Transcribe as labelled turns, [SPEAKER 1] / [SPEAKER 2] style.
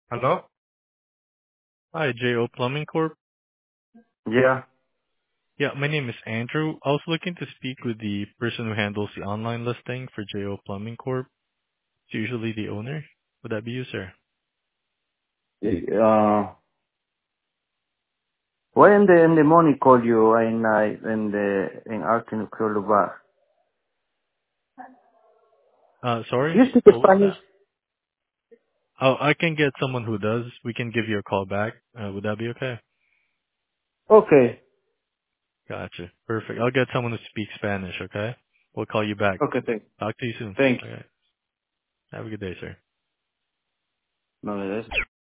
[SPEAKER 1] Hello?
[SPEAKER 2] Hi, JO Plumbing Corp.
[SPEAKER 1] Yeah.
[SPEAKER 2] Yeah, my name is Andrew. I was looking to speak with the person who handles the online listing for JO Plumbing Corp. It's usually the owner. Would that be you, sir?
[SPEAKER 1] Uh, why in the morning call you and I in afternoon call you back?
[SPEAKER 2] Sorry?
[SPEAKER 1] You speak
[SPEAKER 2] What was
[SPEAKER 1] Spanish?
[SPEAKER 2] that? Oh, I can get someone who does. We can give you a call back. Would that be okay?
[SPEAKER 1] Okay.
[SPEAKER 2] Gotcha. Perfect. I'll get someone who speaks Spanish, okay? We'll call you back.
[SPEAKER 1] Okay,
[SPEAKER 2] Talk to you soon.
[SPEAKER 1] thank you.
[SPEAKER 2] Okay. Have a good day, sir.
[SPEAKER 1] No, that's